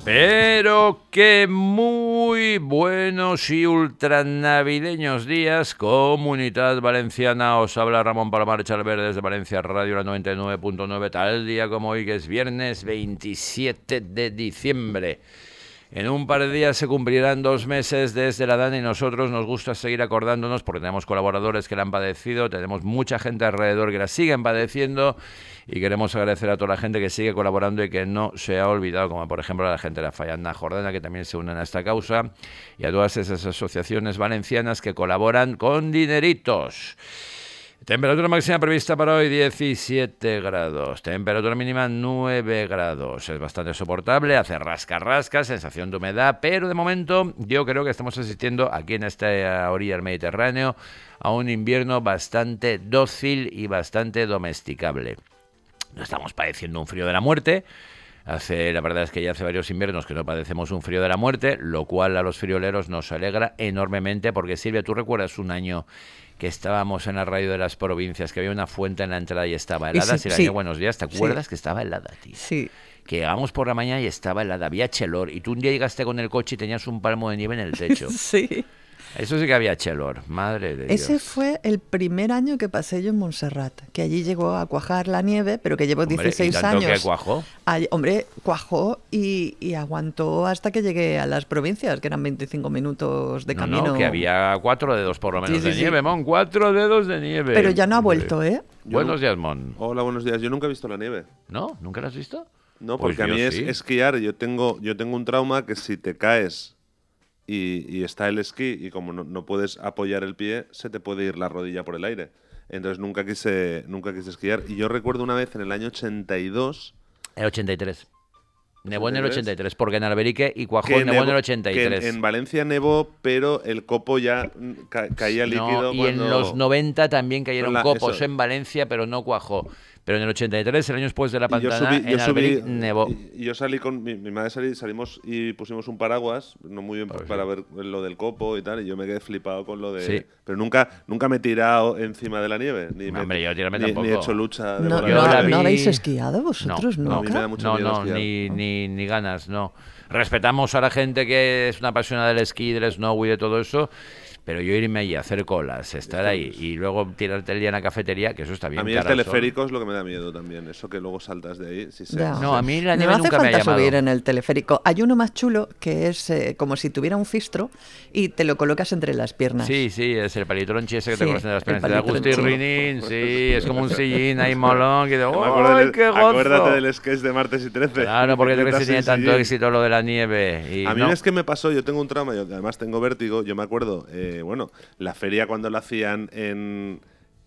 Pero que muy buenos y ultranavideños días, Comunidad Valenciana. Os habla Ramón Palomar Chalver desde Valencia Radio, la 99.9, tal día como hoy, que es viernes 27 de diciembre. En un par de días se cumplirán 2 meses desde la DANA y nosotros nos gusta seguir acordándonos porque tenemos colaboradores que la han padecido, tenemos mucha gente alrededor que la siguen padeciendo y queremos agradecer a toda la gente que sigue colaborando y que no se ha olvidado, como por ejemplo a la gente de la Falladna Jordana, que también se unen a esta causa, y a todas esas asociaciones valencianas que colaboran con dineritos. Temperatura máxima prevista para hoy 17 grados, temperatura mínima 9 grados, es bastante soportable, hace rasca, sensación de humedad, pero de momento yo creo que estamos asistiendo aquí en esta orilla del Mediterráneo a un invierno bastante dócil y bastante domesticable. No estamos padeciendo un frío de la muerte. La verdad es que ya hace varios inviernos que no padecemos un frío de la muerte, lo cual a los frioleros nos alegra enormemente, porque Silvia, ¿tú recuerdas un año que estábamos en la radio de las provincias, que había una fuente en la entrada y estaba helada? Sí. Buenos días, ¿te acuerdas que estaba helada, tío? Sí. Que llegamos por la mañana y estaba helada, había chelor, y tú un día llegaste con el coche y tenías un palmo de nieve en el techo. Sí. Eso sí que había chelor, madre de Dios. Ese fue el primer año que pasé yo en Montserrat, que allí llegó a cuajar la nieve, pero que llevo 16 ¿y tanto años. que cuajó? Cuajó y aguantó hasta que llegué a las provincias, que eran 25 minutos de camino. No, que había 4 dedos por lo menos Sí, de nieve, Mon, 4 dedos de nieve. Pero ya no ha vuelto, ¿eh? Buenos días, Mon. Hola, buenos días. Yo nunca he visto la nieve. ¿No? ¿Nunca la has visto? No, Pues porque a mí yo es sí. esquiar. Yo tengo un trauma que si te caes y está el esquí y como no puedes apoyar el pie, se te puede ir la rodilla por el aire. Entonces nunca quise esquiar. Y yo recuerdo una vez en el año 82... El 83. Nevó en el 83, porque en Alberique y Cuajó nevó en el 83. Que en Valencia nevó, pero el copo ya caía líquido. Y en los 90 también cayeron copos eso. en Valencia, pero no cuajó. Pero en el 83, el año después de la Pantana, en Alberic nevó. Y yo salí con mi madre, salimos y pusimos un paraguas, no muy bien para ver lo del copo y tal, y yo me quedé flipado con lo de... Sí. Pero nunca me he tirado encima de la nieve, Hombre, yo tirarme tampoco. ni he hecho lucha de ¿No, volar Yo la la nieve. vi- ¿No habéis esquiado vosotros No, a mí me nunca? da mucho miedo esquiar. ni ganas, no. Respetamos a la gente que es una apasionada del esquí, del snow y de todo eso, pero yo irme allí a hacer colas, estar ahí y luego tirarte el día en la cafetería, que eso está bien. A mí el cara al sol. teleférico es lo que me da miedo también, eso que luego saltas de ahí. Ya. No, a mí la No nieve hace nunca me ha falta llamado. subir en el teleférico. Hay uno más chulo que es como si tuviera un fistro y te lo colocas entre las piernas. Sí, es el palitronchi ese que te Sí, conocen de las el piernas de Agustín palitronchi. Rinin, sí, es como un sillín ahí molón, que de Acuérdate, qué gozo! acuérdate del sketch de martes y 13. Claro, porque te crees que Estás tiene en tanto sillín. éxito lo de la nieve. Y A mí no. es que me pasó, yo tengo un trauma, yo además tengo vértigo, yo me acuerdo, la feria cuando la hacían en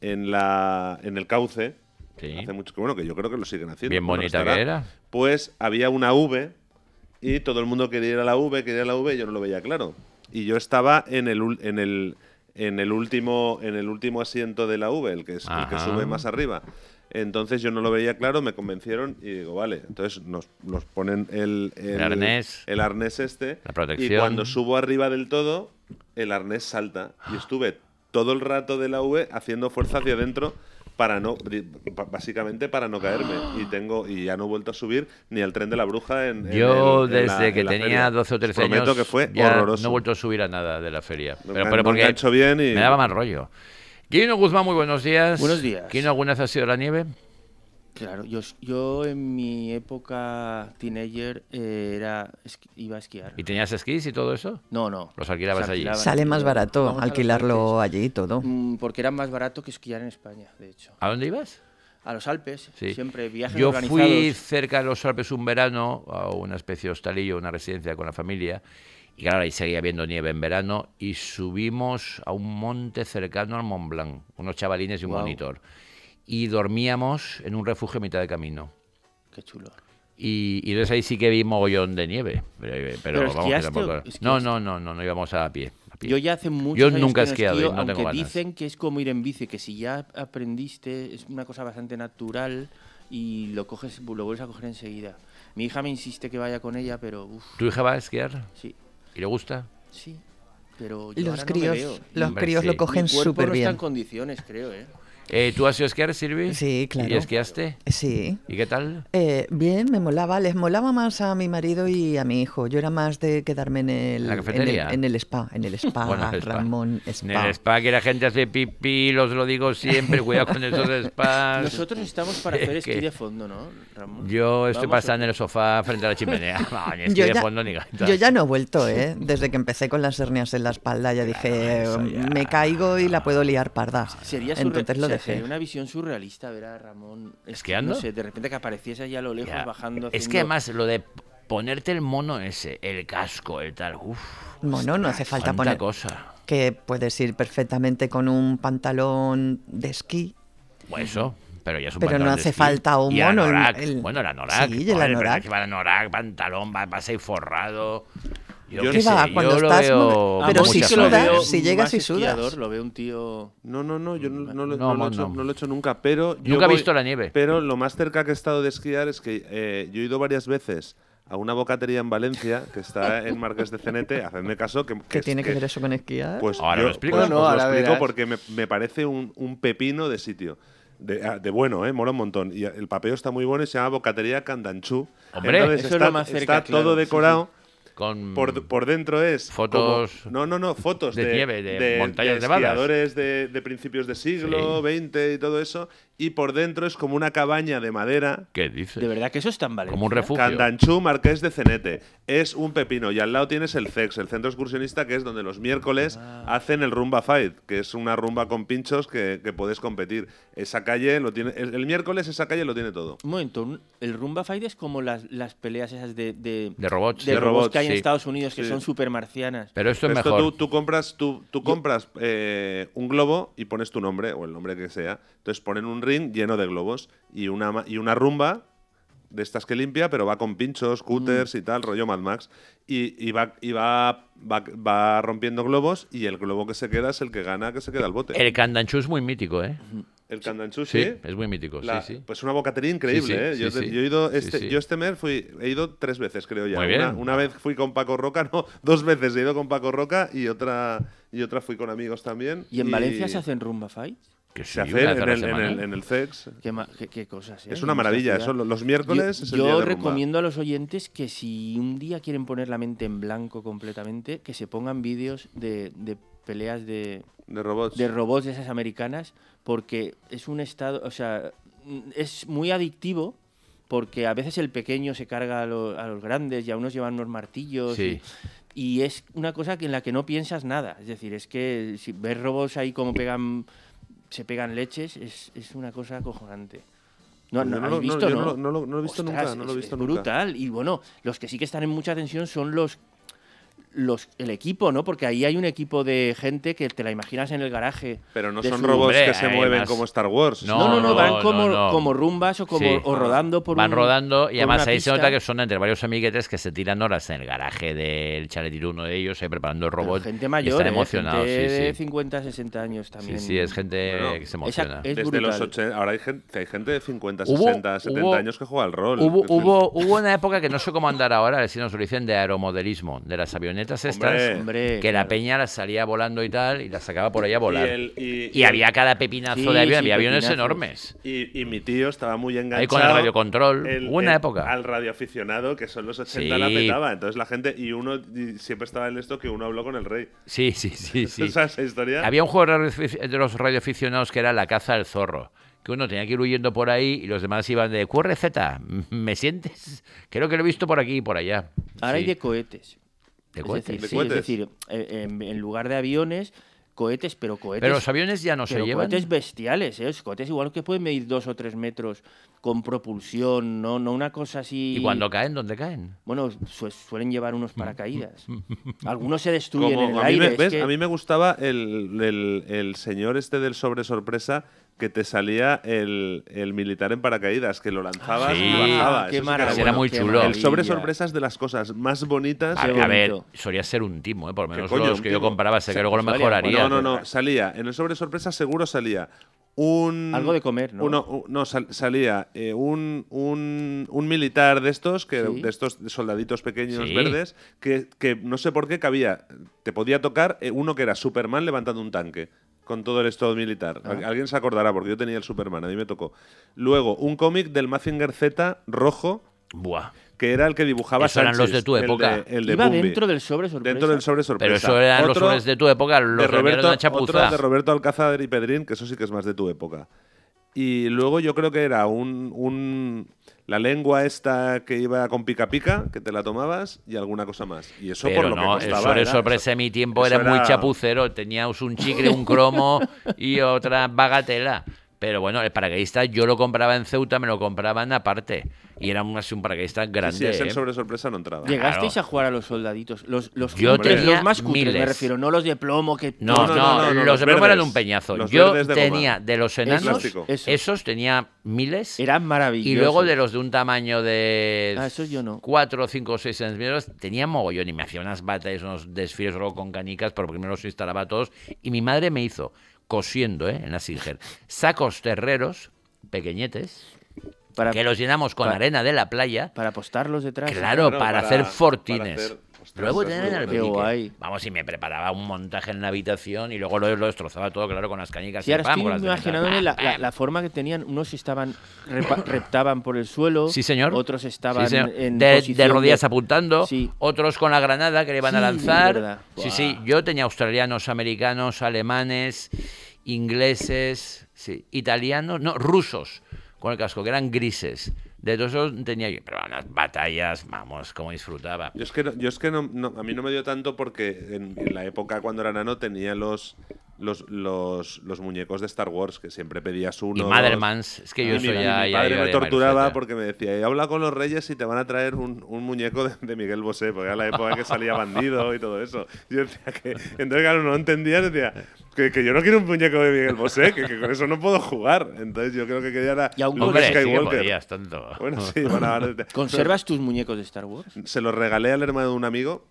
el Cauce, Sí. hace mucho que yo creo que lo siguen haciendo. Bien bueno, bonita estará, que era. Pues había una V y todo el mundo quería ir a la V, y yo no lo veía claro. Y yo estaba en el último asiento de la V, el que Ajá. sube más arriba. Entonces yo no lo veía claro, me convencieron y digo, vale, entonces nos ponen el arnés. el arnés este, La protección. y cuando subo arriba del todo, el arnés salta. Y estuve todo el rato de la V haciendo fuerza hacia adentro básicamente para no caerme. Y ya no he vuelto a subir ni al tren de la bruja Yo en la desde que feria. tenía 12 o 13 Os prometo años que fue ya horroroso. no he vuelto a subir a nada de la feria. Me Pero han porque hecho bien y... me daba mal rollo. Quino Guzmán, muy buenos días. Buenos días. ¿Quino alguna vez has ido a la nieve? Claro, yo en mi época teenager iba a esquiar. ¿Y tenías esquís y todo eso? No. ¿Los alquilabas Se allí? alquilaban. Sale más barato Vamos a los alquilarlo Alpes. allí y todo. Porque era más barato que esquiar en España, de hecho. ¿A dónde ibas? A los Alpes, Sí. siempre viajes Yo organizados. fui cerca de los Alpes un verano a una especie de hostalillo, una residencia con la familia, y claro, ahí seguía habiendo nieve en verano, y subimos a un monte cercano al Mont Blanc, unos chavalines y un Guau. monitor, y dormíamos en un refugio a mitad de camino. Qué chulo. Y entonces ahí sí que vi mogollón de nieve, pero vamos, que esquiaste tampoco... o esquiaste? No íbamos a pie. Yo ya hace muchos Yo años nunca he que no esquiado y esquío, no tengo aunque ganas. dicen que es como ir en bici, que si ya aprendiste es una cosa bastante natural y lo vuelves a coger enseguida. Mi hija me insiste que vaya con ella, pero ¿Tu hija va a esquiar? sí, ¿Y le gusta? sí. Pero yo Los ahora no me veo. críos Hombre, lo sí. cogen Mi cuerpo súper no está en bien. condiciones, creo, ¿eh? ¿Tú has ido a esquiar, Silvi? Sí, claro. ¿Y esquiaste? Sí. ¿Y qué tal? Bien, me molaba. Les molaba más a mi marido y a mi hijo. Yo era más de quedarme en la cafetería? En el spa, Bueno, el spa. Ramón, En spa. el spa que la gente hace pipí, os lo digo siempre, cuidado con esos spas. Nosotros estamos para hacer Es que- esquí de fondo, ¿no, Ramón? Yo estoy Vamos pasando en el sofá frente a la chimenea. No, ni esquí de fondo ni gaitas. yo ya no he vuelto, ¿eh? Desde que empecé con las hernias en la espalda ya dije, eso ya. me caigo y la puedo liar parda. Sería, Entonces lo o sea, dejé. sería una visión surrealista ver a Ramón ¿Esquiando? No sé, de repente que apareciese allá a lo lejos Ya. bajando. Es que además lo de ponerte el mono ese, el casco, el tal, uff, Bueno, no hace falta tanta poner cosa. que puedes ir perfectamente con un pantalón de esquí. Pues eso, pero ya es un Pero no pantalón de hace esquí. falta un Y el mono, anorak. el- Bueno, el anorak. Sí, el joder, pero anorak. es que va el anorak, pantalón, vas ahí forrado. Yo ¿Qué qué sé, va? Cuando yo lo estás veo mo- con pero mucha si suerte. sudas, si llegas y sudas. Lo veo un tío. No, yo no lo No, he hecho, no. no lo he hecho nunca, pero... yo Nunca he voy- visto la nieve. Pero lo más cerca que he estado de esquiar es que yo he ido varias veces a una bocatería en Valencia, que está en Marqués de Cenete, hacedme caso, que ¿Qué es tiene que ver eso con esquiar? Pues Ahora yo lo explico. pues No, os ahora lo explico verás. porque me parece un pepino de sitio. De bueno, mola un montón. Y el papeo está muy bueno y se llama Bocatería Candanchú. Hombre, Entonces eso es está, lo más cerca, está claro, todo sí, decorado. Con Por dentro es Fotos como- no, fotos de nieve, de montañas nevadas. esquiadores de principios de siglo XX y todo eso. Y por dentro es como una cabaña de madera. ¿Qué dices? De verdad que eso es tan Valencia. Como un refugio. Candanchú, Marqués de Cenete. Es un pepino. Y al lado tienes el CEX, el centro excursionista, que es donde los miércoles hacen el Rumba Fight, que es una rumba con pinchos que puedes competir. Esa calle lo tiene. El miércoles esa calle lo tiene todo. Un momento, el Rumba Fight es como las peleas esas de robots. de De robots que hay robots, en sí. Estados Unidos que Sí. son súper marcianas. Pero esto es Esto mejor. tú compras un globo y pones tu nombre o el nombre que sea. Entonces ponen un ring lleno de globos y una rumba de estas que limpia, pero va con pinchos, cutters y tal, rollo Mad Max. Y va rompiendo globos y el globo que se queda es el que gana, que se queda al bote. El Candanchú es muy mítico, ¿eh? El Candanchú, Sí, sí. es muy mítico, sí. Pues una bocatería increíble, Sí, sí, ¿eh? sí, Yo, sí. yo he ido Sí, sí. yo este mes he ido 3 veces, creo ya. Muy bien. Una vez fui con Paco Roca, no, 2 veces he ido con Paco Roca y otra fui con amigos también. ¿Y en Valencia se hacen Rumba Fights? Que sí, Se hace una vez a la en semana. el CEX. ¿Qué cosas, Es una maravilla. Eso, los miércoles es el Yo día de rumba. recomiendo a los oyentes que si un día quieren poner la mente en blanco completamente, que se pongan vídeos de peleas De robots. de robots de esas americanas, porque es un estado, o sea, es muy adictivo, porque a veces el pequeño se carga a los grandes y a unos llevan unos martillos. Sí. Y es una cosa en la que no piensas nada. Es decir, es que si ves robots ahí como se pegan leches, es una cosa acojonante. No, Pues yo ¿has visto, yo no lo he visto Ostras, nunca, no lo he visto es nunca. brutal. Y bueno, los que sí que están en mucha tensión son el equipo, ¿no? Porque ahí hay un equipo de gente que te la imaginas en el garaje. Pero no de son su- robots Hombre, que se hay mueven más. como Star Wars. No, van como, no. como rumbas o, como, Sí. o rodando por Van un- rodando y por además una ahí se pista. nota que son entre varios amiguetes que se tiran horas en el garaje del chalet, uno de ellos, preparando el Pero robot. gente y mayor, están emocionados, gente de sí, sí. 50, 60 años Sí, también. sí, es gente Bueno, que se emociona. es Desde los brutal. 80, ahora hay gente de 50, Hubo- 60, 70 hubo- años que juega al rol. Hubo una época que no sé cómo andar ahora, si nos lo dicen, de aeromodelismo, de las avionetas estas, Hombre, que la claro. peña las salía volando y tal, y las sacaba por ahí a volar. Y Y había cada pepinazo Sí, de avión, sí, había aviones pepinazos. enormes. Y mi tío estaba muy enganchado. Ahí con el radiocontrol. Hubo una época. Al radioaficionado, que son los 80, Sí. la petaba. Entonces la gente. Y siempre estaba en esto que uno habló con el rey. Sí, sí, sí, sí. ¿Sabes esa historia? Había un juego de los radioaficionados que era La caza del zorro. Que uno tenía que ir huyendo por ahí y los demás iban de QRZ, ¿me sientes? Creo que lo he visto por aquí y por allá. Ahora hay Sí. de cohetes. ¿De Es cohetes? decir, ¿De sí, cohetes? es decir, en lugar de aviones, cohetes, pero cohetes. Pero los aviones ya no se pero llevan. cohetes bestiales, ¿eh? Cohetes igual que pueden medir 2 o 3 metros con propulsión, no una cosa así. ¿Y cuando caen, dónde caen? Bueno, suelen llevar unos paracaídas. Algunos se destruyen en el a mí, aire. es ¿ves? que- A mí me gustaba el señor este del sobre sorpresa que te salía el militar en paracaídas, que lo lanzabas Sí. y bajaba. Qué Eso sí que maravilla, Era muy qué chulo. El sobre maravilla. sorpresa es de las cosas más bonitas. A, Qué a ver, bonito. solía ser un timo, por lo menos coño, los un que yo timo? compraba, sé que luego lo Salía, mejoraría. No. Salía. En el sobre sorpresa seguro salía Algo de comer, ¿no? Salía un militar de estos, Sí. de estos soldaditos pequeños Sí. verdes, que no sé por qué cabía. Te podía tocar uno que era Superman levantando un tanque. con todo el estado militar. Alguien se acordará, porque yo tenía el Superman, a mí me tocó. Luego, un cómic del Mazinger Z rojo, Buah. que era el que dibujaba Esos eran Sánchez, los de tu época. El de Iba Bumby. dentro del sobre sorpresa. Dentro del sobre sorpresa. Pero eso eran los Otro sobres de tu época, los de reunieron Roberto, una chapuza. otro de Roberto Alcázar y Pedrín, que eso sí que es más de tu época. Y luego yo creo que era la lengua esta que iba con pica pica, que te la tomabas, y alguna cosa más. Y eso Pero por lo no, que el costaba. sobre sorpresa de mi tiempo eso era muy chapucero. Teníamos un chicle, un cromo y otra bagatela. Pero bueno, el paracaidista yo lo compraba en Ceuta, me lo compraban aparte. Y era un paracaidista grande. Sí, ese ¿eh? sobre sorpresa no entraba. ¿Llegasteis a jugar a los soldaditos? Los Yo cutres, tenía los más cutres, miles. me refiero, no los de plomo que... No, los de plomo eran un peñazo. Yo verdes de tenía goma. de los El enanos, plástico. esos tenía miles. Eran maravillosos. Y luego de los de un tamaño de esos yo no. 4, 5, 6 centímetros, tenía mogollón y me hacía unas batallas, unos desfiles luego con canicas, pero primero los instalaba todos. Y mi madre me hizo, cosiendo en la Singer, sacos terreros pequeñetes, que los llenamos con arena de la playa. Para apostarlos detrás. Claro, para hacer fortines. para hacer- ostras, Luego eso es tener muy el bueno. Qué pique. guay. Vamos, y me preparaba un montaje en la habitación y luego lo destrozaba todo, claro, con las cañicas. Sí, y ahora pam, estoy con las imaginándome cementas. la forma que tenían. Unos estaban reptaban por el suelo. Sí, señor. Otros estaban Sí, señor. en de posición rodillas apuntando. Sí. Otros con la granada que le iban a Sí, lanzar. verdad. Sí, Buah. sí. Yo tenía australianos, americanos, alemanes, ingleses, sí, italianos, no, rusos, con el casco, que eran grises. De todos esos tenía yo, pero unas batallas, vamos, cómo disfrutaba. Yo es que no, a mí no me dio tanto porque en la época cuando era nano tenía los muñecos de Star Wars, que siempre pedías uno. Y dos. Madelmans, es que yo soy ya... Mi ya padre me llegaría a torturaba Marifeta. porque me decía, habla con los reyes y te van a traer un muñeco de Miguel Bosé, porque era la época que salía Bandido y todo eso. Yo decía que... Entonces, claro, no entendía, decía... Que yo no quiero un muñeco de Miguel Bosé, que con eso no puedo jugar. Entonces yo creo que quería era Y aún Luke Hombre, sí que Skywalker. podías tanto. Bueno, sí, bueno, ahora ¿Conservas tus muñecos de Star Wars? se los regalé al hermano de un amigo,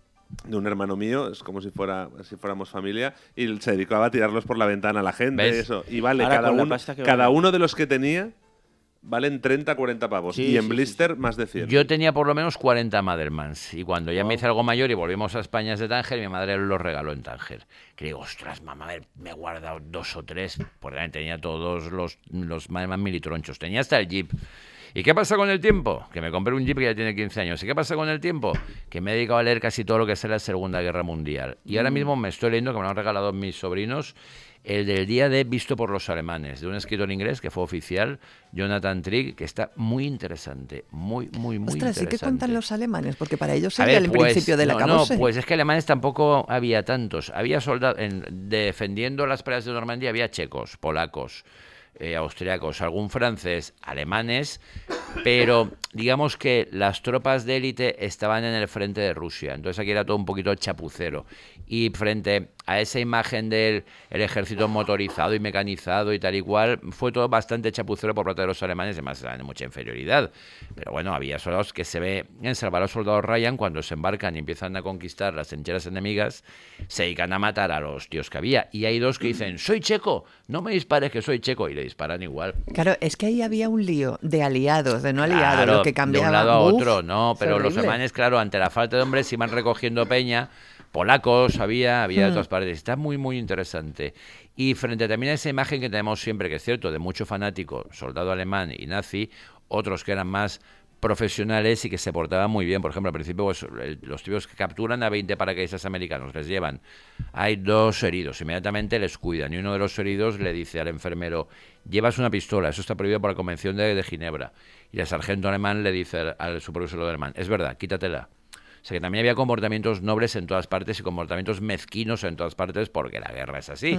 de un hermano mío, es como si fuéramos familia, y se dedicaba a tirarlos por la ventana a la gente. ¿Ves? Eso. Y vale, Ahora cada, con la uno, pasta que cada vale. uno de los que tenía valen 30, 40 pavos. Sí, y en sí, blister sí. más de 100. Yo tenía por lo menos 40 Madelmans. Y cuando ya me hice algo mayor y volvimos a España desde Tánger, mi madre los regaló en Tánger. Que digo, ostras, mamá, me he guardado 2 o 3, porque tenía todos los Madelmans militronchos. Tenía hasta el Jeep. ¿Y qué pasa con el tiempo? Que me compré un Jeep que ya tiene 15 años. ¿Y qué pasa con el tiempo? Que me he dedicado a leer casi todo lo que es la Segunda Guerra Mundial. Y ahora mismo me estoy leyendo, que me lo han regalado mis sobrinos, el del día de Visto por los alemanes, de un escritor inglés que fue oficial, Jonathan Trigg, que está muy interesante, muy Ostras, interesante. ¿y qué cuentan los alemanes? Porque para ellos A sería ver, el pues, principio del acabose. No, pues es que alemanes tampoco había tantos. Había soldados, defendiendo las playas de Normandía había checos, polacos, austriacos, algún francés, alemanes, pero digamos que las tropas de élite estaban en el frente de Rusia. Entonces aquí era todo un poquito chapucero. Y frente a esa imagen del ejército motorizado y mecanizado y tal y cual, fue todo bastante chapucero por parte de los alemanes, además eran de mucha inferioridad. Pero bueno, había soldados que se ve en Salvar a los soldados Ryan, cuando se embarcan y empiezan a conquistar las trincheras enemigas, se dedican a matar a los tíos que había. Y hay dos que dicen, soy checo, no me dispares que soy checo, y le disparan igual. Claro, es que ahí había un lío de aliados, de no aliados, Claro, lo que cambiaba. de un lado a Uf, otro, no, es pero los horrible. alemanes, claro, ante la falta de hombres iban recogiendo peña, polacos había de todas partes. Está muy interesante. Y frente también a esa imagen que tenemos siempre, que es cierto, de mucho fanático, soldado alemán y nazi, otros que eran más profesionales y que se portaban muy bien. Por ejemplo, al principio pues, los tíos que capturan a 20 paracaidistas americanos, les llevan, hay 2 heridos, inmediatamente les cuidan y uno de los heridos le dice al enfermero, llevas una pistola, eso está prohibido por la Convención de Ginebra. Y el sargento alemán le dice al supervisor alemán, es verdad, quítatela. O sea que también había comportamientos nobles en todas partes y comportamientos mezquinos en todas partes, porque la guerra es así.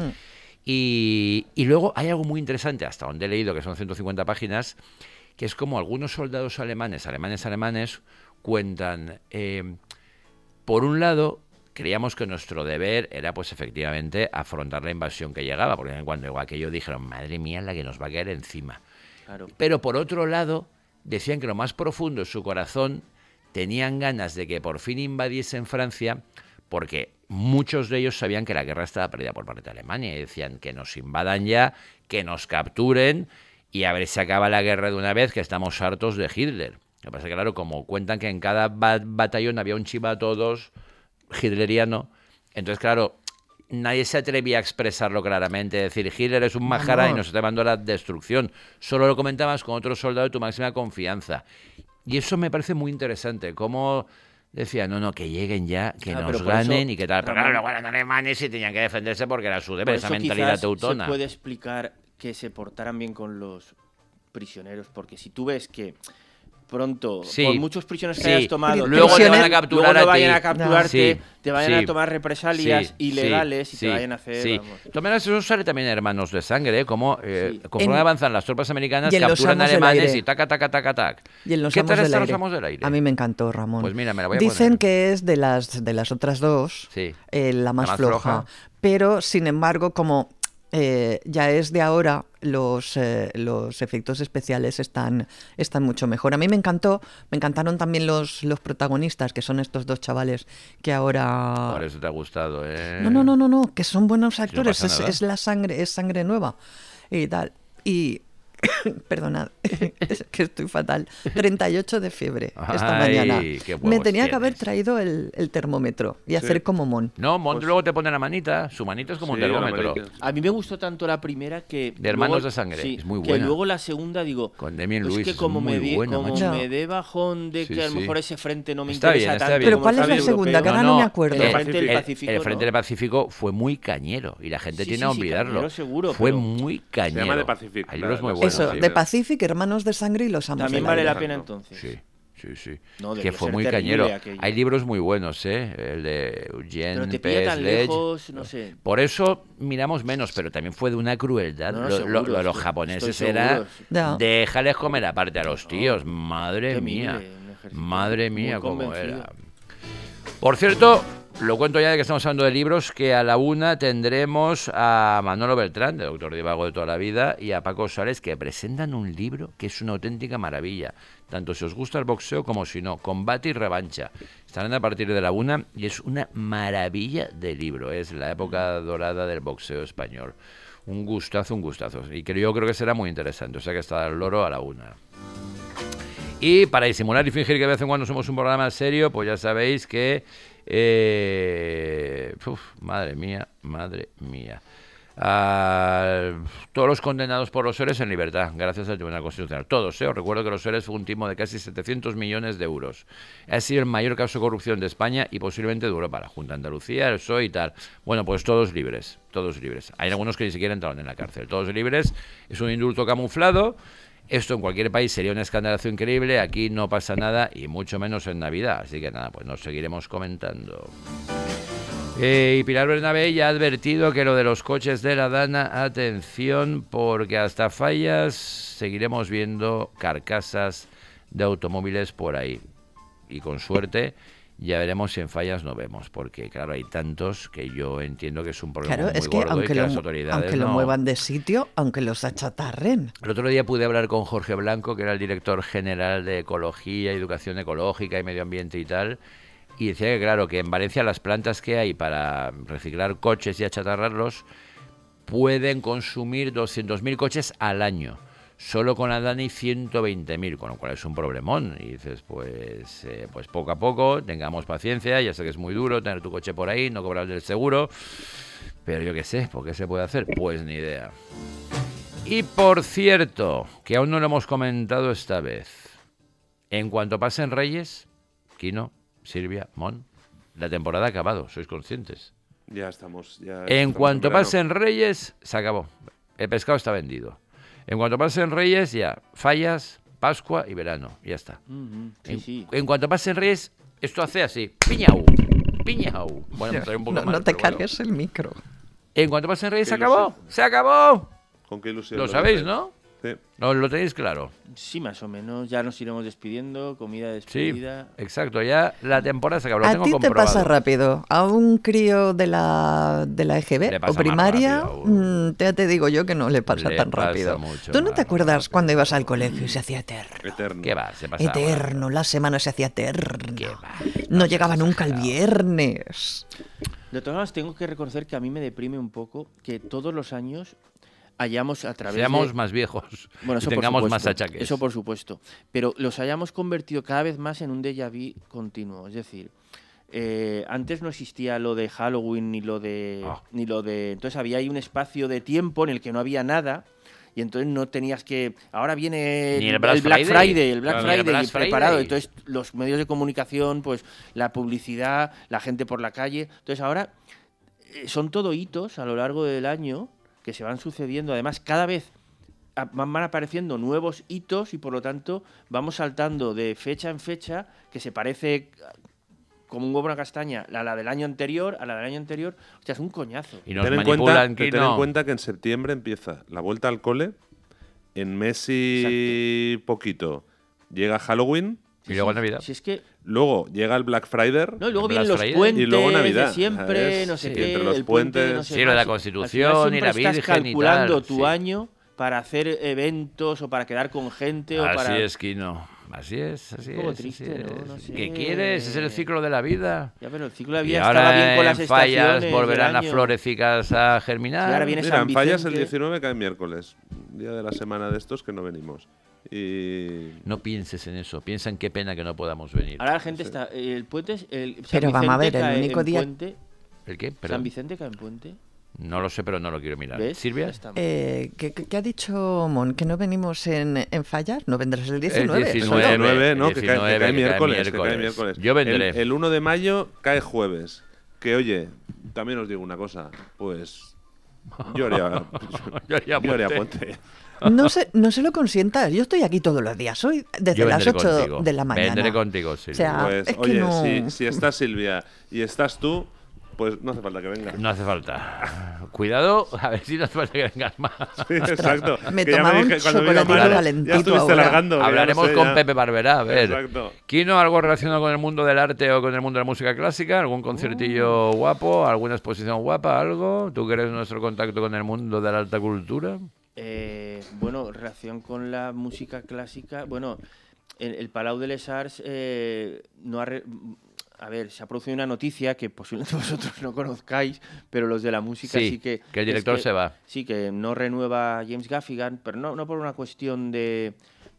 Y luego hay algo muy interesante, hasta donde he leído, que son 150 páginas, que es como algunos soldados alemanes cuentan, por un lado, creíamos que nuestro deber era, pues efectivamente, afrontar la invasión que llegaba, porque cuando aquello dijeron, madre mía, la que nos va a caer encima. Claro. Pero por otro lado, decían que lo más profundo de su corazón tenían ganas de que por fin invadiesen Francia, porque muchos de ellos sabían que la guerra estaba perdida por parte de Alemania y decían que nos invadan ya, que nos capturen y a ver si acaba la guerra de una vez, que estamos hartos de Hitler. Lo que pasa es que, claro, como cuentan que en cada batallón había un chivato o dos hitleriano, entonces, claro, nadie se atrevía a expresarlo claramente, decir Hitler es un majara y nos está llevando a la destrucción. Solo lo comentabas con otro soldado de tu máxima confianza. Y eso me parece muy interesante, cómo decía, no, que lleguen ya, que nos ganen y que tal. Pero claro, luego eran alemanes y tenían que defenderse porque era su deber, esa mentalidad teutona. Se puede explicar que se portaran bien con los prisioneros, porque si tú ves que pronto, por muchos prisioneros que hayas tomado, luego te van a capturar, luego no vayan a capturarte, te vayan a sí, tomar represalias ilegales y te vayan a hacer... También eso sale también en Hermanos de Sangre, como conforme avanzan las tropas americanas, capturan alemanes y tac. Y en los ¿Qué tal están aire? los Amos del Aire? A mí me encantó, Ramón. Pues mira, me la voy a Dicen poner. que es de las otras dos la más floja, pero sin embargo, como ya es de ahora, los efectos especiales están mucho mejor. A mí me encantaron también los protagonistas, que son estos dos chavales que ahora... Por eso te ha gustado, ¿eh? No, que son buenos actores, No pasa nada. es la sangre, es sangre nueva y tal. Y perdonad, es que estoy fatal. 38 de fiebre esta mañana. Me tenía que haber traído el termómetro y hacer como Mon. No, Mon luego te pone la manita. Su manita es como un termómetro. A mí me gustó tanto la primera que... De Hermanos de Sangre, es muy buena. Que luego la segunda, digo... Con Demian pues Lewis, que como es muy buena, macho. me dé bajón de que a lo mejor ese frente no me está interesa bien, tanto. Pero ¿cuál es la segunda? Que ahora no me acuerdo. El Frente del Pacífico, el Frente del Pacífico fue muy cañero y la gente tiene a olvidarlo. Cañero seguro, fue muy cañero. Se llama The Pacific. Hay libros muy buenos. Eso, de Pacific, Hermanos de Sangre y Los Amos También del vale Aire. la pena entonces. Sí. No, que fue muy cañero. Hay libros muy buenos, el de Eugene pero te pilla tan Pérez. lejos, no sé. Por eso miramos menos, pero también fue de una crueldad. Lo de los japoneses era déjales comer aparte a los tíos. Madre mía. Madre mía, cómo era. Por cierto, lo cuento ya de que estamos hablando de libros, que a la 1 tendremos a Manolo Beltrán, de Doctor Divago de toda la vida, y a Paco Sales, que presentan un libro que es una auténtica maravilla. Tanto si os gusta el boxeo como si no. Combate y revancha. Estarán a partir de la 1 y es una maravilla de libro. Es la época dorada del boxeo español. Un gustazo. Y yo creo que será muy interesante. O sea que está el loro a la 1. Y para disimular y fingir que de vez en cuando somos un programa serio, pues ya sabéis que... madre mía. Todos los condenados por los SERES en libertad, gracias al Tribunal Constitucional. Todos, Os recuerdo que los SERES fue un timo de casi 700 millones de euros. Ha sido el mayor caso de corrupción de España y posiblemente de Europa. La Junta de Andalucía, el PSOE y tal. Bueno, pues todos libres. Hay algunos que ni siquiera entraron en la cárcel. Todos libres. Es un indulto camuflado. Esto en cualquier país sería una escandalazo increíble. Aquí no pasa nada y mucho menos en Navidad. Así que nada, pues nos seguiremos comentando. Y Pilar Bernabé ya ha advertido que lo de los coches de la Dana, atención, porque hasta fallas seguiremos viendo carcasas de automóviles por ahí. Y con suerte ya veremos si en fallas no vemos, porque claro, hay tantos que yo entiendo que es un problema muy gordo y que las autoridades aunque lo muevan de sitio, aunque los achatarren. El otro día pude hablar con Jorge Blanco, que era el director general de Ecología, Educación Ecológica y Medio Ambiente y tal, y decía que claro, que en Valencia las plantas que hay para reciclar coches y achatarrarlos pueden consumir 200.000 coches al año. Solo con la DANI 120.000, con lo cual es un problemón. Y dices, pues poco a poco, tengamos paciencia. Ya sé que es muy duro tener tu coche por ahí, no cobrar del seguro. Pero yo qué sé, ¿por qué se puede hacer? Pues ni idea. Y por cierto, que aún no lo hemos comentado esta vez. En cuanto pasen Reyes, Kino, Silvia, Mon, la temporada ha acabado, ¿sois conscientes? Ya estamos. En cuanto pasen Reyes, se acabó. El pescado está vendido. En cuanto pasen Reyes, ya, fallas, Pascua y verano, ya está. En cuanto pasen Reyes, esto hace así, piñau. Bueno, un poco no te cargues el micro. En cuanto pasen Reyes, se acabó. ¿Con qué ilusión? Lo sabéis, ¿no? Sí. ¿No lo tenéis claro? Sí, más o menos. Ya nos iremos despidiendo, comida de despedida. Sí, exacto. Ya la temporada se acabó. A ti te pasa rápido. A un crío de la EGB o primaria, ya te digo yo que no le pasa tan rápido. ¿Tú no te acuerdas cuando ibas al colegio y se hacía eterno? ¿Qué va? Se pasaba. Eterno, la semana se hacía eterna. ¿Qué va? No llegaba nunca el viernes. De todas maneras, tengo que reconocer que a mí me deprime un poco que todos los años hayamos a través seamos más viejos y tengamos más achaques. Eso por supuesto. Pero los hayamos convertido cada vez más en un déjà vu continuo. Es decir, antes no existía lo de Halloween ni lo de... Entonces había ahí un espacio de tiempo en el que no había nada y entonces no tenías que... Ahora viene el Black Friday preparado. Entonces los medios de comunicación, pues la publicidad, la gente por la calle. Entonces ahora son todo hitos a lo largo del año que se van sucediendo. Además, cada vez van apareciendo nuevos hitos y por lo tanto vamos saltando de fecha en fecha que se parece como un huevo a una castaña a la del año anterior, o sea, es un coñazo. Y ten en cuenta que en septiembre empieza la vuelta al cole, en mes y poquito llega Halloween. Y luego Navidad. Si es que luego llega el Black Friday. No, y luego vienen los puentes y luego Navidad. De siempre, no sé qué. Entre los puentes. No sé sí, lo de la Constitución y la Virgen estás calculando y tal, tu año para hacer eventos o para quedar con gente. Así es, Kino. Así es. Como triste, ¿no? sé. ¿Qué quieres? Es el ciclo de la vida. Ya, pero el ciclo de la vida y ahora estaba bien con las en Fallas estaciones volverán las florecicas a germinar. Sí, ahora viene Mira, en Fallas el 19 cae miércoles. Día de la semana de estos que no venimos. Y... No pienses en eso. Piensa en qué pena que no podamos venir. Ahora la gente está... El puente es... Pero vamos a ver, el único día... Puente, ¿El qué? Perdón. ¿San Vicente cae en puente? No lo sé, pero no lo quiero mirar. ¿Ves? ¿Silvia? ¿Qué ha dicho Mon? ¿Que no venimos en Fallas? ¿No vendrás el 19? El 19, ¿no? Que cae miércoles. Yo vendré. El 1 de mayo cae jueves. Que oye, también os digo una cosa. Pues yo haría puente. No se lo consientas. Yo estoy aquí todos los días. Soy desde las 8 de la mañana. Vendré contigo, Silvia. O sea, pues, es oye, que no... si estás Silvia y estás tú, pues no hace falta que vengas. No hace falta. Cuidado, a ver si no hace falta que vengas más. Sí, exacto. Me tomaba un chocolatito calentito. Ya estuviste largando. Hablaremos con Pepe Barberá, a ver. Exacto. Kino, ¿algo relacionado con el mundo del arte o con el mundo de la música clásica? ¿Algún conciertillo guapo? ¿Alguna exposición guapa? ¿Algo? ¿Tú que eres nuestro contacto con el mundo de la alta cultura? Bueno, relación con la música clásica... Bueno, el Palau de les Arts no ha... A ver, se ha producido una noticia que posiblemente vosotros no conozcáis, pero los de la música sí que el director se va. Sí, que no renueva James Gaffigan, pero no por una cuestión de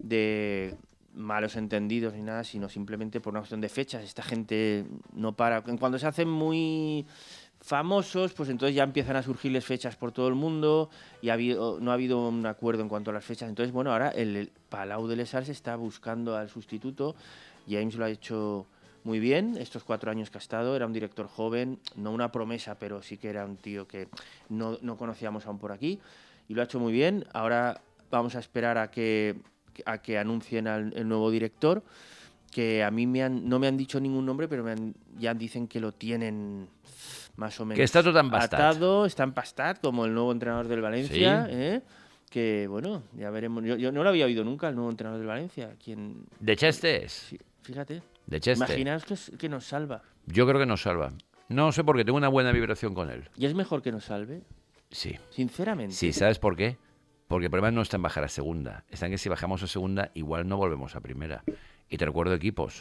malos entendidos ni nada, sino simplemente por una cuestión de fechas. Esta gente no para. Cuando se hacen muy famosos, pues entonces ya empiezan a surgirles fechas por todo el mundo y no ha habido un acuerdo en cuanto a las fechas. Entonces, bueno, ahora el Palau de les Arts está buscando al sustituto. James lo ha hecho muy bien, estos 4 años que ha estado, era un director joven, no una promesa, pero sí que era un tío que no conocíamos aún por aquí, y lo ha hecho muy bien. Ahora vamos a esperar a que anuncien el nuevo director, que a mí no me han dicho ningún nombre, pero ya dicen que lo tienen más o menos que está todo atado, está empastado, como el nuevo entrenador del Valencia, sí. Que bueno, ya veremos. Yo no lo había oído nunca, el nuevo entrenador del Valencia. ¿De Cheste? Sí, fíjate. De Cheste. Imaginaos que nos salva. Yo creo que nos salva. No sé por qué, tengo una buena vibración con él. ¿Y es mejor que nos salve? Sí. Sinceramente. Sí, ¿sabes por qué? Porque el problema no está en bajar a segunda. Está en que si bajamos a segunda, igual no volvemos a primera. Y te recuerdo equipos.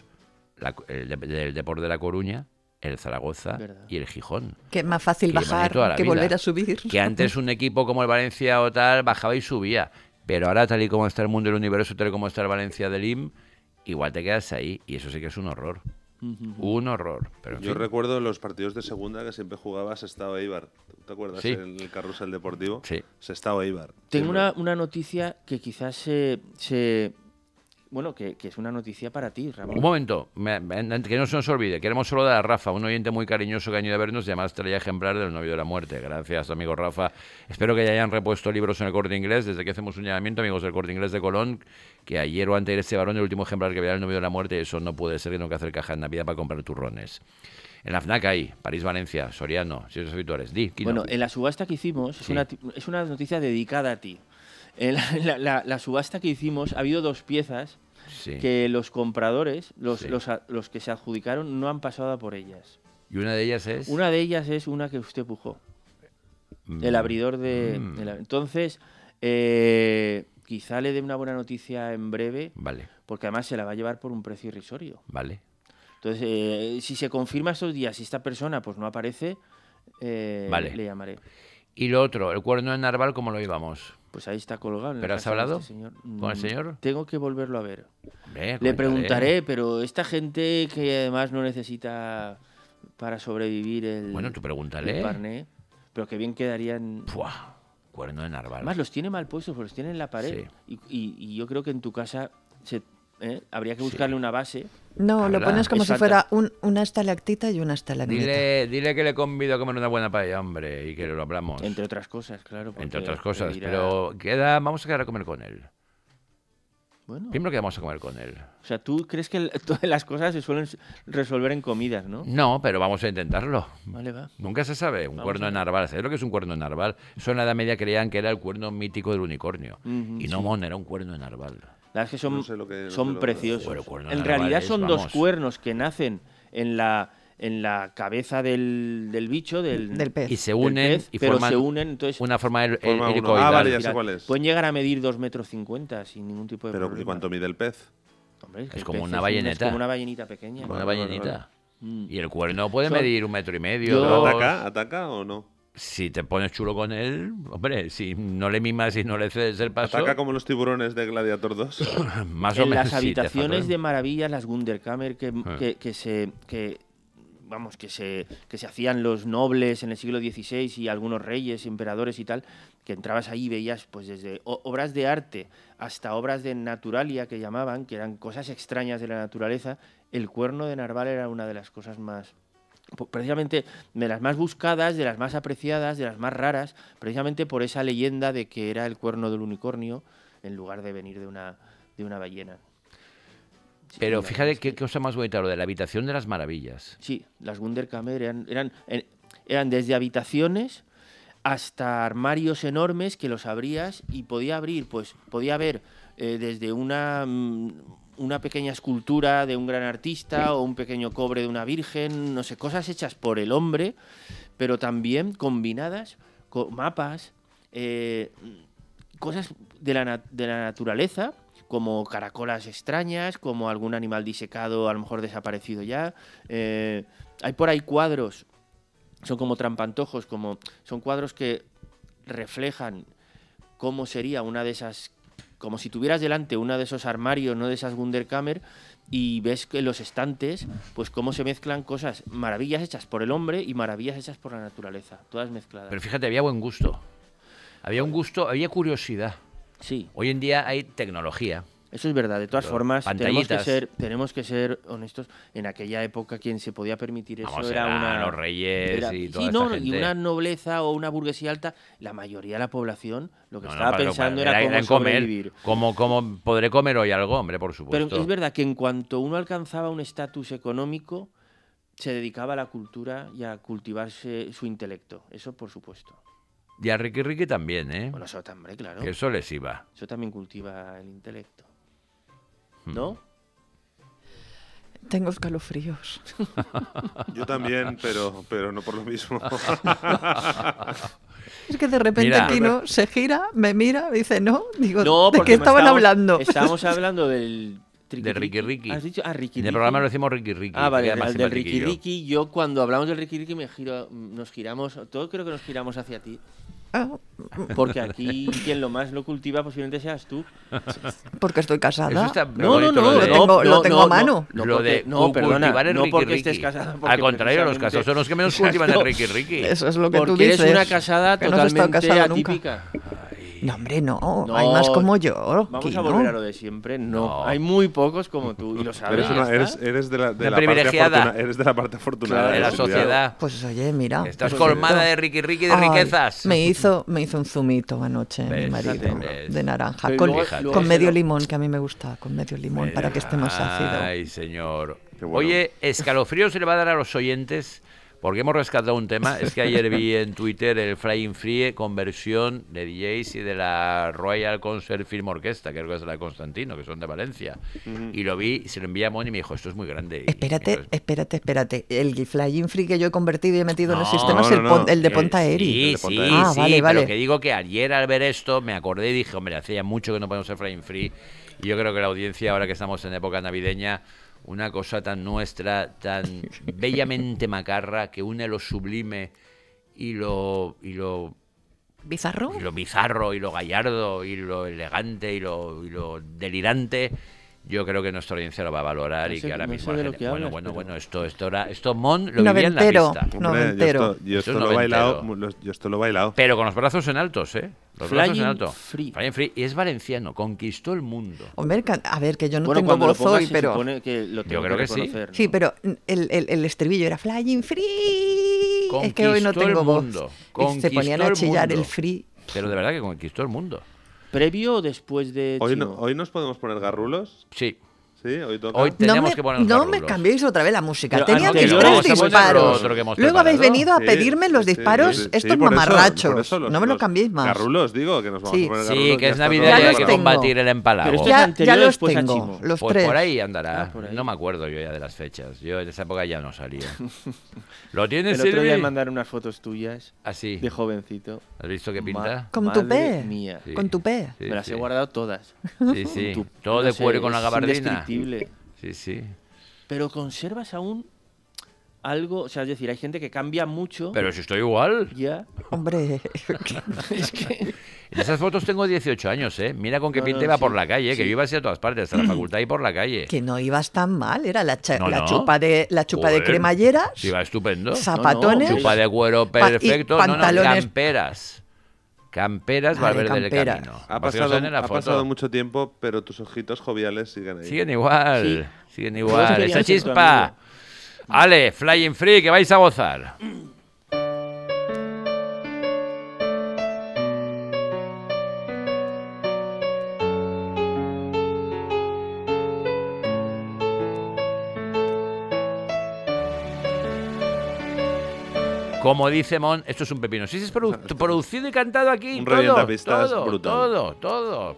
El Depor de La Coruña, el Zaragoza y el Gijón. Que es más fácil bajar que volver a subir. Que antes un equipo como el Valencia o tal bajaba y subía. Pero ahora, tal y como está el mundo del universo, tal y como está el Valencia del IM, igual te quedas ahí. Y eso sí que es un horror. Un horror. Pero yo recuerdo los partidos de segunda que siempre jugaba Sestao Eibar. ¿Te acuerdas? Sí. En el carrusel deportivo. Sí. Sestao Eibar. Tengo una noticia que quizás bueno, que es una noticia para ti, Ramón. Un momento, que no se nos olvide. Queremos saludar a Rafa, un oyente muy cariñoso que ha venido a vernos, llamado Estrella Ejemplar del Novio de la Muerte. Gracias, amigo Rafa. Espero que ya hayan repuesto libros en el Corte Inglés. Desde que hacemos un llamamiento, amigos del Corte Inglés de Colón, que ayer o antes de este varón, el último ejemplar que veía el Novio de la Muerte, eso no puede ser, que tengo que hacer caja en Navidad para comprar turrones. En la FNAC hay, París-Valencia, Soriano, si esos habituales. Bueno, en la subasta que hicimos, es una noticia dedicada a ti. En la subasta que hicimos ha habido 2 piezas que los compradores, los que se adjudicaron, no han pasado a por ellas. ¿Y una de ellas es? Una de ellas es una que usted pujó. El abridor de... Entonces, quizá le dé una buena noticia en breve. Vale. Porque además se la va a llevar por un precio irrisorio. Vale. Entonces, si se confirma estos días y esta persona pues no aparece, le llamaré. Y lo otro, el cuerno de Narval, ¿cómo lo íbamos? Pues ahí está colgado. ¿Pero has hablado con el señor? Tengo que volverlo a ver. Le preguntaré, pero esta gente que además no necesita para sobrevivir el... Bueno, tú pregúntale. El Parné, pero que bien quedarían... Cuerno de narval. Además, los tiene mal puestos, los tiene en la pared. Sí. Y yo creo que en tu casa habría que buscarle una base. No, lo pones como si fuera una estalactita y una estalagmita. Dile que le convido a comer una buena paella, hombre, y que lo hablamos. Entre otras cosas, claro. Entre otras cosas, pero vamos a quedar a comer con él. Bueno. Primero que vamos a comer con él. O sea, ¿tú crees que todas las cosas se suelen resolver en comidas, no? No, pero vamos a intentarlo. Vale, va. Nunca se sabe. Un cuerno de narval. ¿Sabes lo que es un cuerno de narval? Eso en la Edad Media creían que era el cuerno mítico del unicornio. Y no, era un cuerno de narval. La verdad es que son preciosos. En realidad son dos cuernos que nacen en la cabeza del bicho, del pez. Y se unen, pez, pero se unen, entonces una forma helicoidal. Ah, vale, ya sé cuál es. Pueden llegar a medir 2,50 metros sin ningún tipo de problema. Pero ¿y cuánto mide el pez? Hombre, es como una balleneta. Es como una ballenita pequeña. Una ballenita. Y el cuerno puede medir 1,5 metros. ¿Ataca o no? Si te pones chulo con él, hombre, si no le mimas y no le cedes el paso... ¿Ataca como los tiburones de Gladiator 2? Más o menos. En las habitaciones de maravilla, las Wunderkammer, que se hacían los nobles en el siglo XVI y algunos reyes, emperadores y tal, que entrabas ahí y veías pues desde obras de arte hasta obras de naturalia, que llamaban, que eran cosas extrañas de la naturaleza. El cuerno de narval era una de las cosas más... precisamente de las más buscadas, de las más apreciadas, de las más raras, precisamente por esa leyenda de que era el cuerno del unicornio en lugar de venir de una ballena. Sí, pero fíjate qué cosa más bonita, lo de la habitación de las maravillas. Sí, las Wunderkammer eran desde habitaciones hasta armarios enormes que los abrías y podía haber desde una pequeña escultura de un gran artista o un pequeño cobre de una virgen, no sé, cosas hechas por el hombre, pero también combinadas con mapas, cosas de la naturaleza, como caracolas extrañas, como algún animal disecado, a lo mejor desaparecido ya. Hay por ahí cuadros, son como trampantojos, son cuadros que reflejan cómo sería una de esas... Como si tuvieras delante uno de esos armarios, no de esas Wunderkammer, y ves que en los estantes, pues cómo se mezclan cosas, maravillas hechas por el hombre y maravillas hechas por la naturaleza, todas mezcladas. Pero fíjate, había buen gusto. Había un gusto, había curiosidad. Sí. Hoy en día hay tecnología. Eso es verdad. De todas formas, tenemos que ser honestos. En aquella época, quien se podía permitir eso era los reyes y toda esta gente. Y una nobleza o una burguesía alta, la mayoría de la población lo que estaba pensando era cómo sobrevivir. ¿Cómo podré comer hoy algo? Hombre, por supuesto. Pero es verdad que en cuanto uno alcanzaba un estatus económico, se dedicaba a la cultura y a cultivarse su intelecto. Eso, por supuesto. Y a Ricky también, ¿eh? Bueno, eso también, claro. Que eso les iba. Eso también cultiva el intelecto. ¿No? Tengo escalofríos. Yo también, pero no por lo mismo. Es que de repente Kino se gira, me mira, me dice no. Digo, ¿de qué estaban hablando? Estábamos hablando del... De Ricky. ¿Has dicho? En el programa lo decimos Ricky. Ah, vale, del Ricky. Yo cuando hablamos del Ricky nos giramos, todos creo que nos giramos hacia ti. Porque aquí quien más lo cultiva posiblemente seas tú. Porque estoy casada. Eso está lo tengo a mano. Perdona, no porque estés casada. Al contrario, los casados son los que menos cultivan el Ricky. Eso es lo que porque tú dices. Porque eres una casada totalmente atípica. No, hombre, no. Hay más como yo. Vamos a volver a lo de siempre. No. Hay muy pocos como tú y lo sabes. Eres de la privilegiada. Eres de la parte afortunada de la sociedad. Pues oye, mira. Estás colmada de Ricky de riquezas. Me hizo un zumito anoche mi marido de naranja con medio limón, que a mí me gusta, con medio limón para que esté más ácido. Ay, señor. Oye, escalofrío se le va a dar a los oyentes. Porque hemos rescatado un tema, es que ayer vi en Twitter el Flying Free con versión de DJs y de la Royal Concert Film Orchestra, que creo que es la de Constantino, que son de Valencia. Y lo vi, y se lo envié a Moni y me dijo, esto es muy grande. Espérate. El Flying Free que yo he convertido y he metido en el sistema es el de Ponta Eri. Sí, vale. Pero que digo que ayer al ver esto me acordé y dije, hombre, hacía mucho que no podemos hacer Flying Free. Y yo creo que la audiencia, ahora que estamos en época navideña, una cosa tan nuestra, tan bellamente macarra, que une lo sublime y lo bizarro, y lo gallardo, y lo elegante, y lo delirante, yo creo que nuestra audiencia lo va a valorar y que ahora mismo bueno, esto Mon lo vivía en la pista. Noventero. Yo esto lo he bailado. Pero con los brazos en altos, Los brazos en alto. Free. Flying Free. Y es valenciano, conquistó el mundo. Hombre, a ver, que yo no tengo voz hoy, pero... Yo creo que sí. ¿no? Sí, pero el estribillo era Flying Free. Es que hoy no tengo voz. Se ponían a chillar el free. Pero de verdad que conquistó el mundo. ¿Previo o después de Chino? ¿Hoy nos podemos poner garrulos? Sí. Sí, hoy toca. Hoy tenemos que ponernos No garrulos. me cambiéis otra vez la música. Pero Tenía antes, mis 3 disparos. Luego habéis venido a pedirme los disparos estos mamarrachos. No me lo cambiéis más. Garrulos, digo, que nos vamos a poner garrulos. Sí, que es Navidad y hay que combatir el empalago. Ya los tengo, los 3. Por ahí andará. No me acuerdo yo ya de las fechas. Yo en esa época ya no salía. ¿Lo tienes, El otro día me mandaron unas fotos tuyas así de jovencito. ¿Has visto qué pinta? Con tupé. Mía. Sí. Con tupé. Me las he guardado todas. Sí. Todo de cuero y con la gabardina. Indescriptible. Sí. Pero conservas aún algo, o sea, es decir, hay gente que cambia mucho. Pero si estoy igual. Ya. Hombre. Es que... En esas fotos tengo 18 años, Mira con qué pinta iba por la calle, que yo iba así a todas partes, hasta la facultad y por la calle. Que no ibas tan mal, era la chupa de cremalleras. Sí, iba estupendo. Zapatones. Chupa de cuero perfecto. Pantalones. Camperas va a ver del camino. Ha pasado mucho tiempo, pero tus ojitos joviales siguen ahí. Siguen igual. Esa chispa. Ale, Flying Free, que vais a gozar. Como dice Mon, esto es un pepino. Sí, es producido y cantado aquí. Un revientapistas brutal. Todo.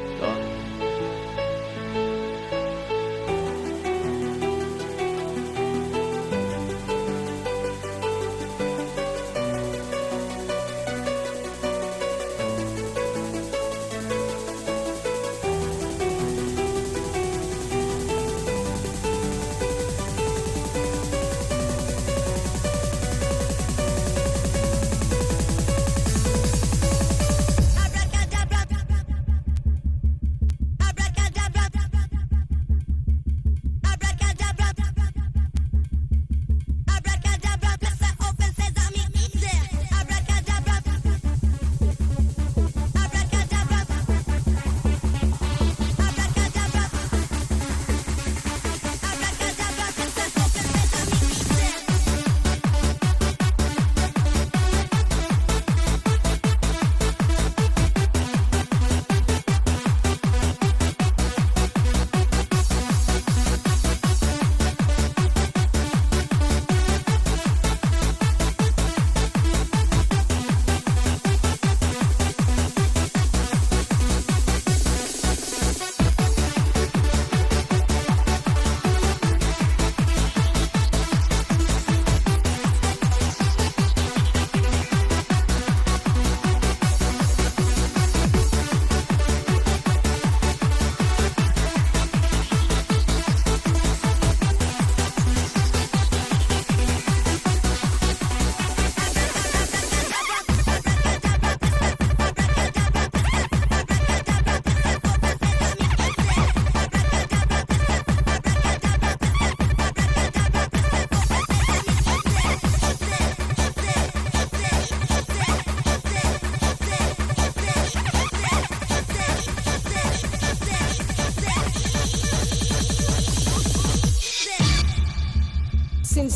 Since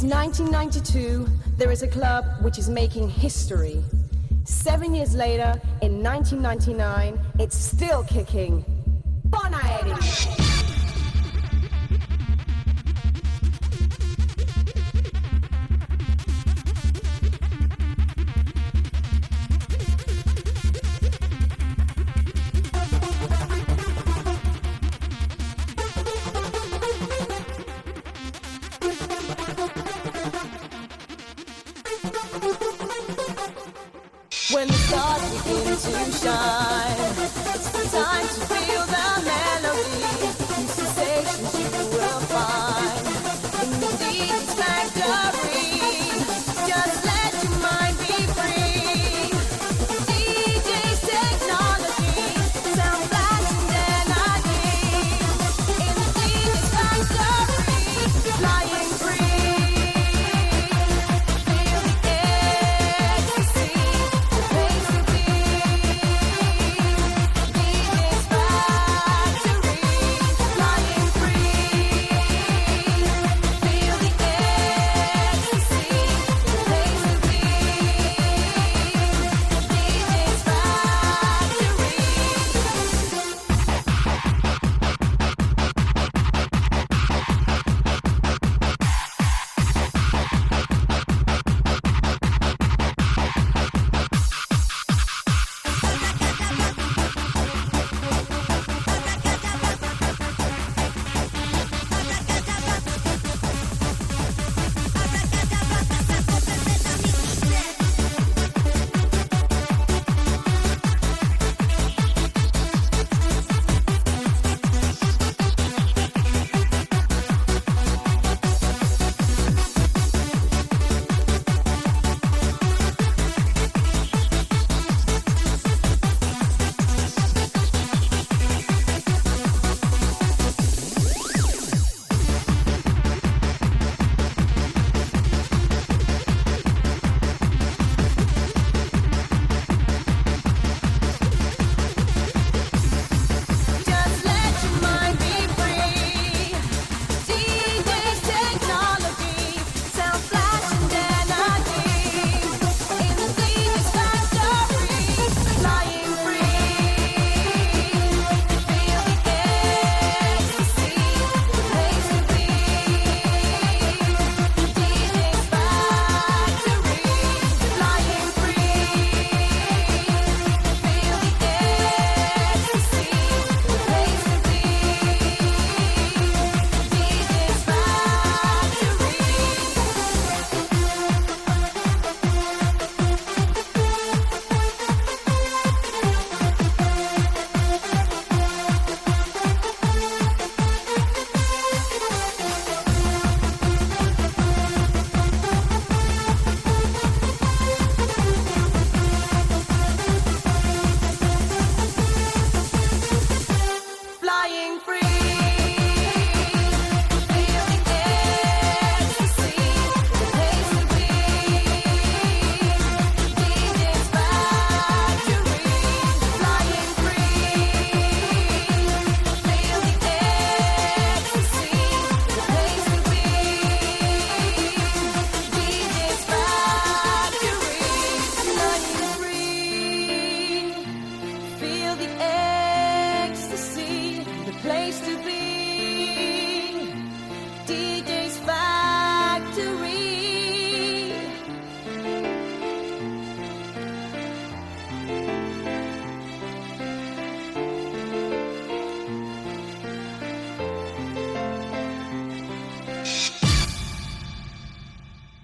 1992, there is a club which is making history. 7 years later, in 1999, it's still kicking. Bona Eddie! When the stars begin to shine